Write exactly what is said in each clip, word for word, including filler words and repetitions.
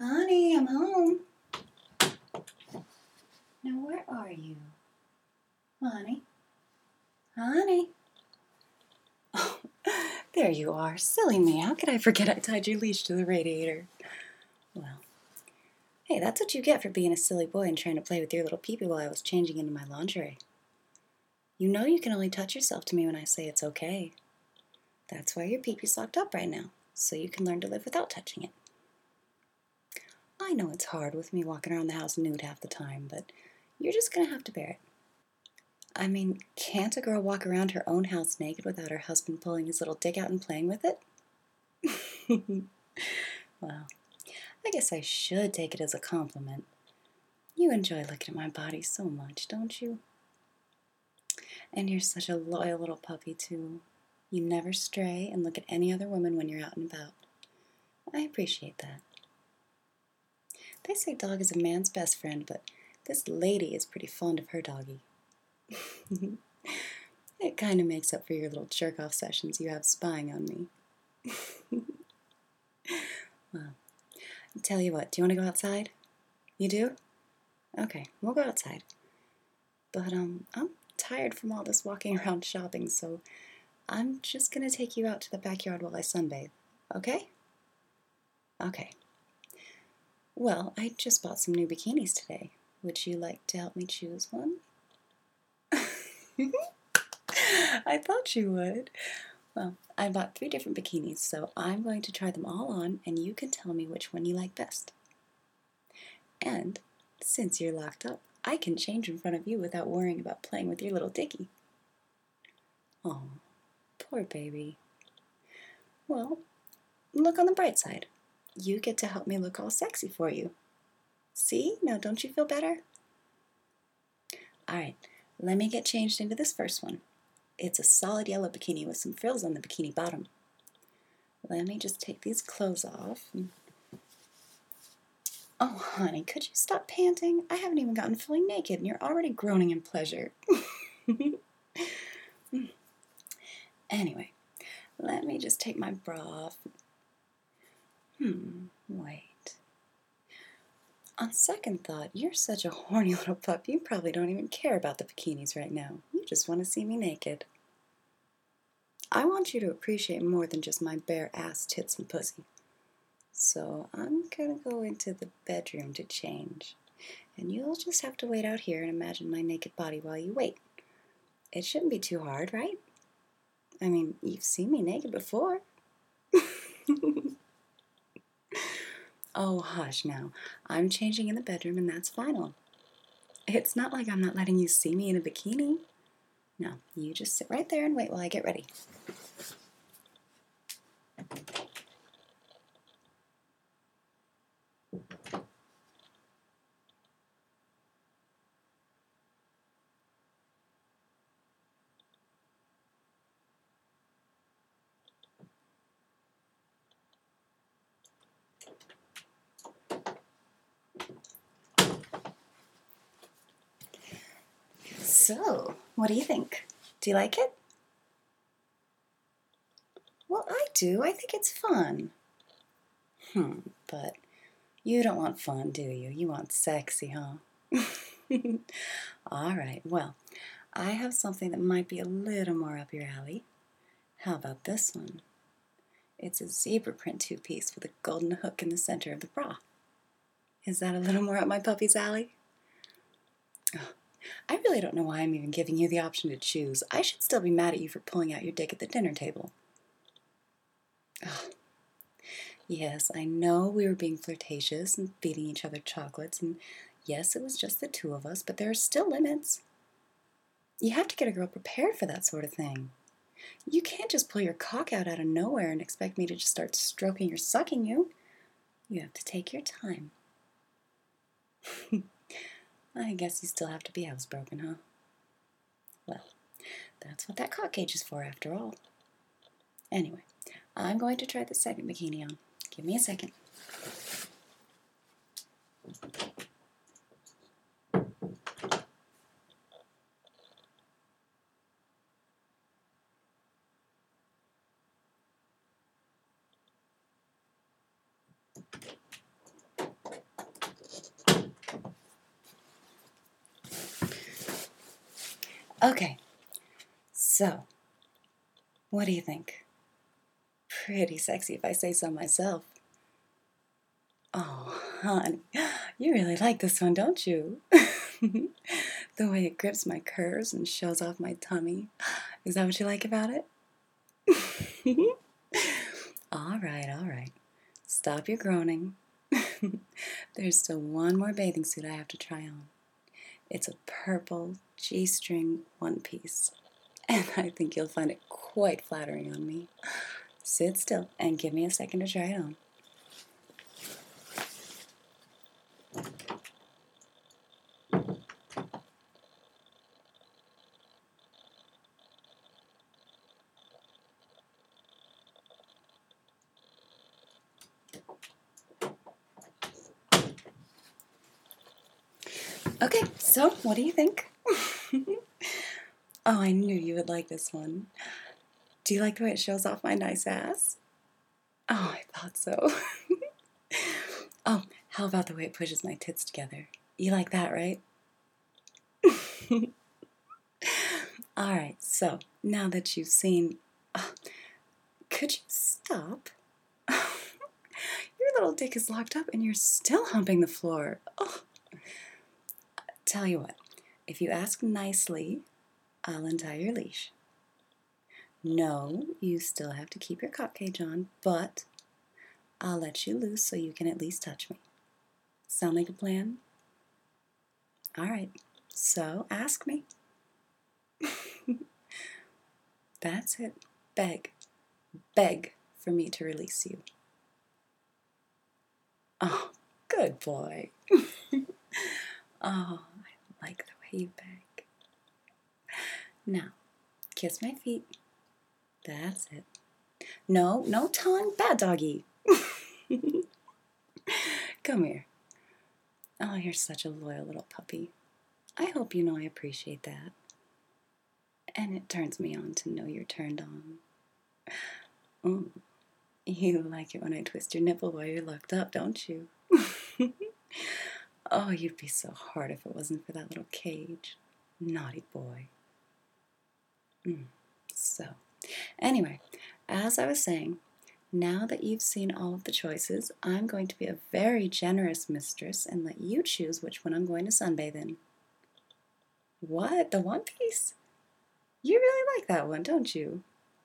Honey, I'm home. Now, where are you? Honey? Honey? Oh, there you are. Silly me. How could I forget I tied your leash to the radiator? Well, hey, that's what you get for being a silly boy and trying to play with your little peepee while I was changing into my lingerie. You know you can only touch yourself to me when I say it's okay. That's why your peepee's locked up right now, so you can learn to live without touching it. I know it's hard with me walking around the house nude half the time, but you're just gonna have to bear it. I mean, can't a girl walk around her own house naked without her husband pulling his little dick out and playing with it? Well, I guess I should take it as a compliment. You enjoy looking at my body so much, don't you? And you're such a loyal little puppy, too. You never stray and look at any other woman when you're out and about. I appreciate that. They say dog is a man's best friend, but this lady is pretty fond of her doggy. It kind of makes up for your little jerk-off sessions you have spying on me. Well, I'll tell you what, do you want to go outside? You do? Okay, we'll go outside. But, um, I'm tired from all this walking around shopping, so I'm just gonna take you out to the backyard while I sunbathe, okay? Okay. Well, I just bought some new bikinis today. Would you like to help me choose one? I thought you would. Well, I bought three different bikinis, so I'm going to try them all on, and you can tell me which one you like best. And since you're locked up, I can change in front of you without worrying about playing with your little dickie. Oh, poor baby. Well, look on the bright side. You get to help me look all sexy for you. See? Now don't you feel better? Alright, let me get changed into this first one. It's a solid yellow bikini with some frills on the bikini bottom. Let me just take these clothes off. Oh, honey, could you stop panting? I haven't even gotten fully naked and you're already groaning in pleasure. Anyway, let me just take my bra off. Hmm, wait. On second thought, you're such a horny little pup, you probably don't even care about the bikinis right now. You just want to see me naked. I want you to appreciate more than just my bare ass, tits, and pussy. So I'm gonna go into the bedroom to change. And you'll just have to wait out here and imagine my naked body while you wait. It shouldn't be too hard, right? I mean, you've seen me naked before. Oh, hush now. I'm changing in the bedroom and that's final. It's not like I'm not letting you see me in a bikini. No, you just sit right there and wait while I get ready. So, what do you think? Do you like it? Well, I do. I think it's fun. Hmm, but you don't want fun, do you? You want sexy, huh? All right, well, I have something that might be a little more up your alley. How about this one? It's a zebra print two-piece with a golden hook in the center of the bra. Is that a little more up my puppy's alley? Oh, I really don't know why I'm even giving you the option to choose. I should still be mad at you for pulling out your dick at the dinner table. Oh, yes, I know we were being flirtatious and feeding each other chocolates, and yes, it was just the two of us, but there are still limits. You have to get a girl prepared for that sort of thing. You can't just pull your cock out out of nowhere and expect me to just start stroking or sucking you. You have to take your time. I guess you still have to be housebroken, huh? Well, that's what that cock cage is for, after all. Anyway, I'm going to try the second bikini on. Give me a second. Okay, so what do you think? Pretty sexy if I say so myself. Oh, honey, you really like this one, don't you? The way it grips my curves and shows off my tummy. Is that what you like about it? All right, all right. Stop your groaning. There's still one more bathing suit I have to try on. It's a purple G-string one piece, and I think you'll find it quite flattering on me. Sit still and give me a second to try it on. Okay, so what do you think? Oh, I knew you would like this one. Do you like the way it shows off my nice ass? Oh, I thought so. Oh, how about the way it pushes my tits together? You like that, right? All right, so now that you've seen... Oh, could you stop? Your little dick is locked up and you're still humping the floor. Oh. Tell you what, if you ask nicely, I'll untie your leash. No, you still have to keep your cock cage on, but I'll let you loose so you can at least touch me. Sound like a plan? All right, so ask me. That's it. Beg. Beg for me to release you. Oh, good boy. Oh, I like the way you beg. Now, kiss my feet. That's it. No, no tongue. Bad doggy. Come here. Oh, you're such a loyal little puppy. I hope you know I appreciate that. And it turns me on to know you're turned on. Mm. You like it when I twist your nipple while you're locked up, don't you? Oh, you'd be so hard if it wasn't for that little cage. Naughty boy. Mm. So, anyway, as I was saying, now that you've seen all of the choices, I'm going to be a very generous mistress and let you choose which one I'm going to sunbathe in. What? The one piece? You really like that one, don't you?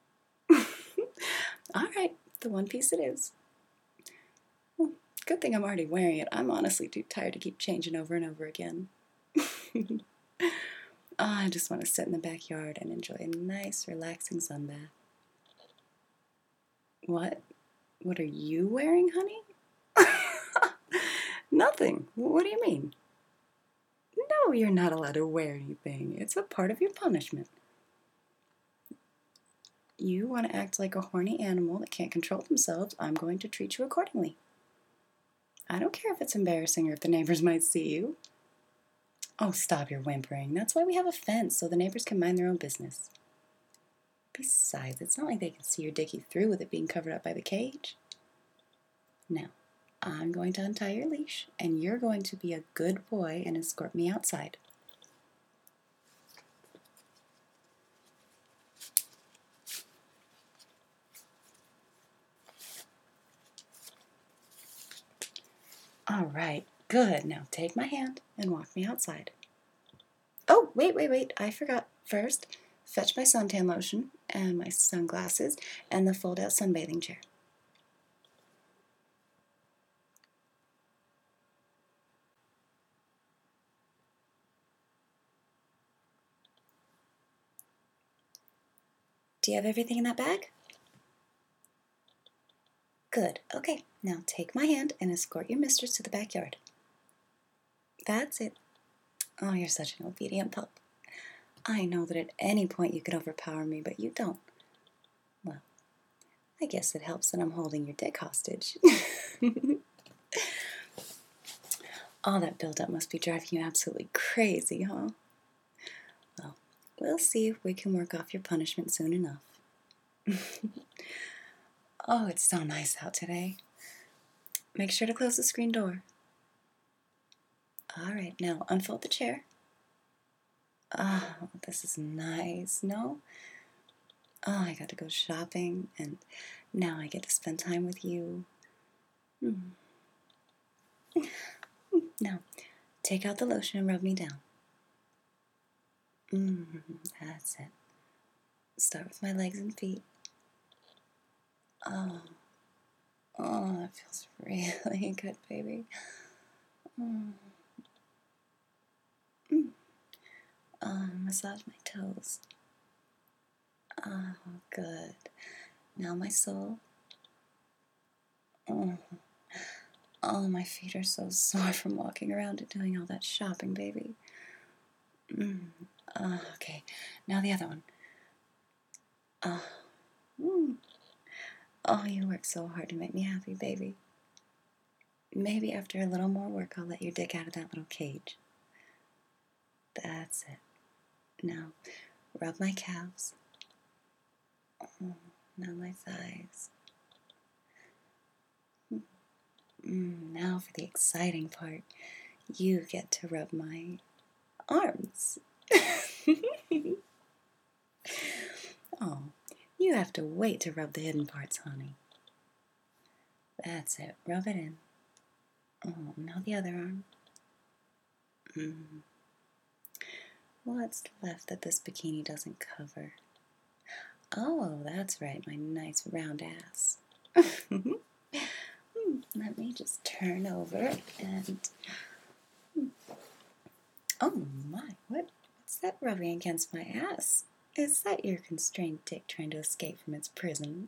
All right, the one piece it is. Well, good thing I'm already wearing it. I'm honestly too tired to keep changing over and over again. Oh, I just want to sit in the backyard and enjoy a nice, relaxing sunbath. What? What are you wearing, honey? Nothing. What do you mean? No, you're not allowed to wear anything. It's a part of your punishment. You want to act like a horny animal that can't control themselves, I'm going to treat you accordingly. I don't care if it's embarrassing or if the neighbors might see you. Oh, stop your whimpering. That's why we have a fence, so the neighbors can mind their own business. Besides, it's not like they can see your dickie through with it being covered up by the cage. Now, I'm going to untie your leash, and you're going to be a good boy and escort me outside. All right, good. Now take my hand and walk me outside. Oh, wait, wait, wait. I forgot. First, fetch my suntan lotion and my sunglasses and the fold-out sunbathing chair. Do you have everything in that bag? Good. Okay, now take my hand and escort your mistress to the backyard. That's it. Oh, you're such an obedient pup. I know that at any point you could overpower me, but you don't. Well, I guess it helps that I'm holding your dick hostage. All that buildup must be driving you absolutely crazy, huh? Well, we'll see if we can work off your punishment soon enough. Oh, it's so nice out today. Make sure to close the screen door. All right, now unfold the chair. Oh, this is nice. No? Oh, I got to go shopping, and now I get to spend time with you. Mm. Now, take out the lotion and rub me down. Mm, that's it. Start with my legs and feet. Oh, oh, that feels really good, baby. Mm. Mm. Oh, massage my toes. Oh, good. Now my sole. Oh, oh, my feet are so sore from walking around and doing all that shopping, baby. Mm. Oh, okay, now the other one. Oh, mm. Oh, you work so hard to make me happy, baby. Maybe after a little more work, I'll let your dick out of that little cage. That's it. Now, rub my calves. Oh, now my thighs. Mm, now for the exciting part. You get to rub my arms. Oh, you have to wait to rub the hidden parts, honey. That's it. Rub it in. Oh, now the other arm. Mm. What's left that this bikini doesn't cover? Oh, that's right, my nice round ass. Let me just turn over and... Oh my, what? What's that rubbing against my ass? Is that your constrained dick trying to escape from its prison?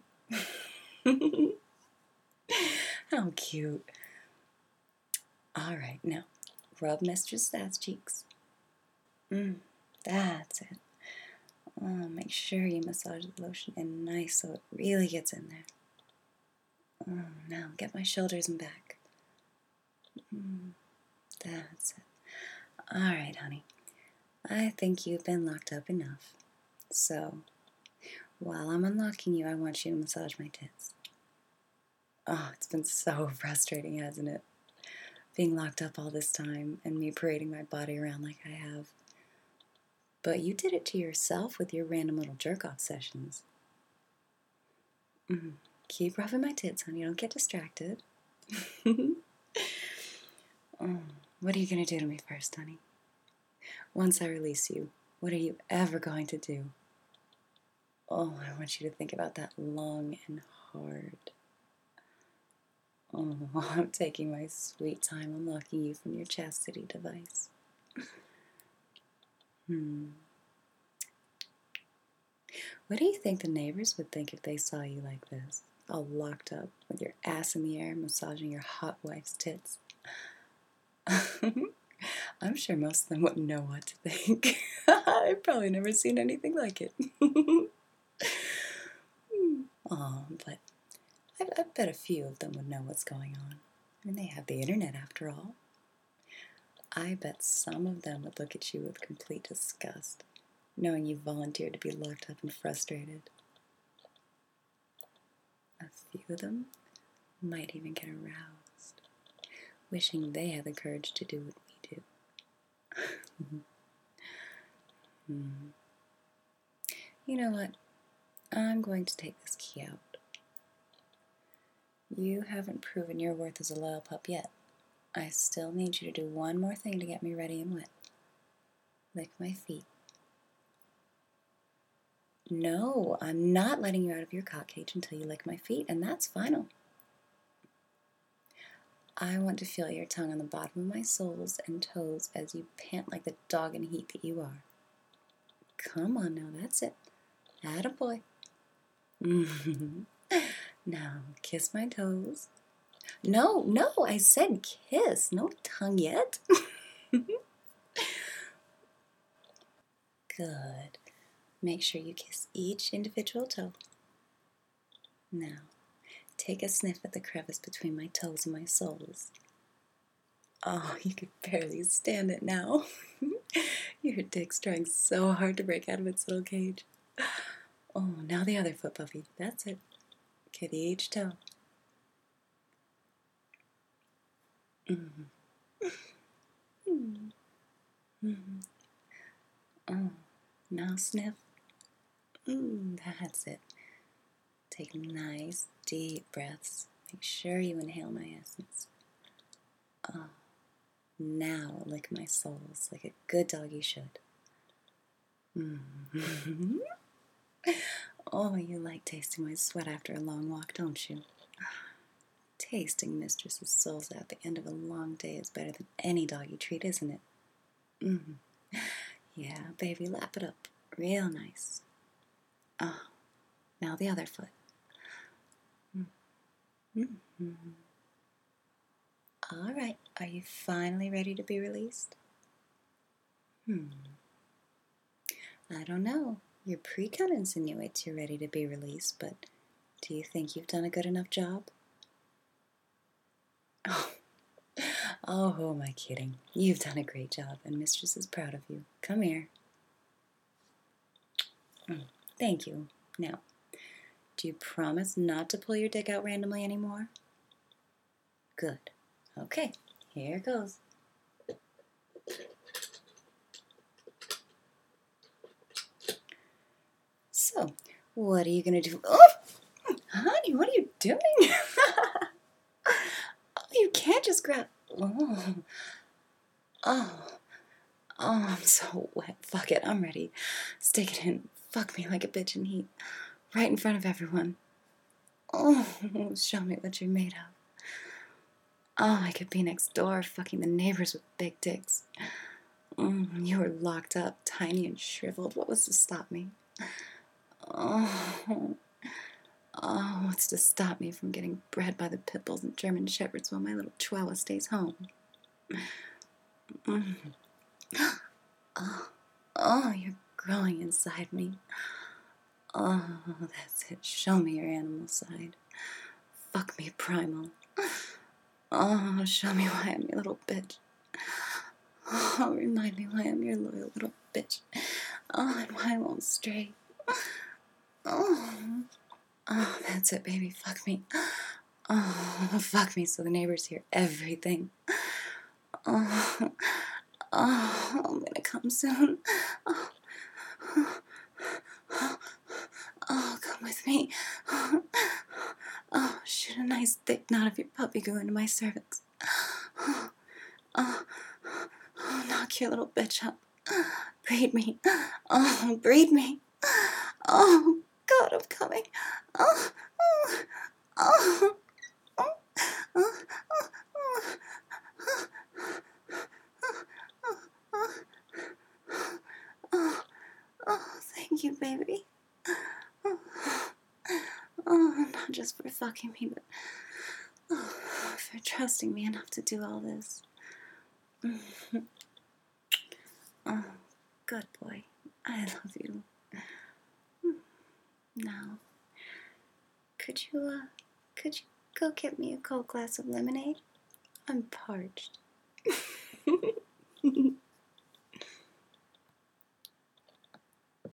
How cute. All right, now, rub Mistress ass cheeks. Mm, that's it. Oh, make sure you massage the lotion in nice so it really gets in there. Oh, now get my shoulders and back. Mm, that's it. All right, honey. I think you've been locked up enough. So, while I'm unlocking you, I want you to massage my tits. Oh, it's been so frustrating, hasn't it? Being locked up all this time and me parading my body around like I have. But you did it to yourself with your random little jerk-off sessions. Mm. Keep rubbing my tits, honey. Don't get distracted. Oh, what are you going to do to me first, honey? Once I release you, what are you ever going to do? Oh, I want you to think about that long and hard. Oh, I'm taking my sweet time unlocking you from your chastity device. Hmm. What do you think the neighbors would think if they saw you like this, all locked up with your ass in the air, massaging your hot wife's tits? I'm sure most of them wouldn't know what to think. I've probably never seen anything like it. Oh, but I, I bet a few of them would know what's going on. I mean, they have the internet after all. I bet some of them would look at you with complete disgust, knowing you volunteered to be locked up and frustrated. A few of them might even get aroused, wishing they had the courage to do what we do. Hmm. You know what? I'm going to take this key out. You haven't proven your worth as a loyal pup yet. I still need you to do one more thing to get me ready and wet. Lick my feet. No, I'm not letting you out of your cock cage until you lick my feet, and that's final. I want to feel your tongue on the bottom of my soles and toes as you pant like the dog in heat that you are. Come on now, that's it. Attaboy. Now, kiss my toes. No, no, I said kiss. No tongue yet. Good. Make sure you kiss each individual toe. Now, take a sniff at the crevice between my toes and my soles. Oh, you can barely stand it now. Your dick's trying so hard to break out of its little cage. Oh, now the other foot, Puffy. That's it. Kitty each toe. Mm-hmm. Mm-hmm. Oh, Oh, now sniff. Mm, that's it. Take nice, deep breaths. Make sure you inhale my essence. Oh, now lick my soles like a good doggy should. Mm. Oh, you like tasting my sweat after a long walk, don't you? Tasting Mistress's soles at the end of a long day is better than any doggy treat, isn't it? Mm. Yeah, baby, lap it up. Real nice. Oh, now the other foot. Mm-hmm. All right, are you finally ready to be released? Hmm. I don't know. Your pre-count insinuates you're ready to be released, but do you think you've done a good enough job? Oh, oh, who am I kidding? You've done a great job, and Mistress is proud of you. Come here. Mm, thank you. Now, do you promise not to pull your dick out randomly anymore? Good. Okay, here goes. So, what are you going to do? Oh, honey, what are you doing? Oh, you can't just grab... Oh. Oh. Oh, I'm so wet. Fuck it, I'm ready. Stick it in. Fuck me like a bitch in heat. Right in front of everyone. Oh, show me what you're made of. Oh, I could be next door fucking the neighbors with big dicks. Mm, you were locked up, tiny and shriveled. What was to stop me? Oh, oh, what's to stop me from getting bred by the pit bulls and German shepherds while my little chihuahua stays home? Mm. Oh, oh, you're growing inside me. Oh, that's it. Show me your animal side. Fuck me primal. Oh, show me why I'm your little bitch. Oh, remind me why I'm your loyal little bitch. Oh, and why I won't stray. Oh, oh, that's it, baby. Fuck me. Oh, fuck me so the neighbors hear everything. Oh, oh, I'm gonna come soon. Oh, oh, oh, oh, come with me. Oh, shoot a nice thick knot of your puppy goo into my cervix. Oh, oh, oh, knock your little bitch up. Breed me. Oh, breed me. Oh, God, I'm coming. Oh, oh, oh, oh, oh, oh, oh, oh, thank you, baby. Oh, oh, not just for fucking me, but oh, for trusting me enough to do all this. Oh, good boy. I love you. Now, could you, uh, could you go get me a cold glass of lemonade? I'm parched.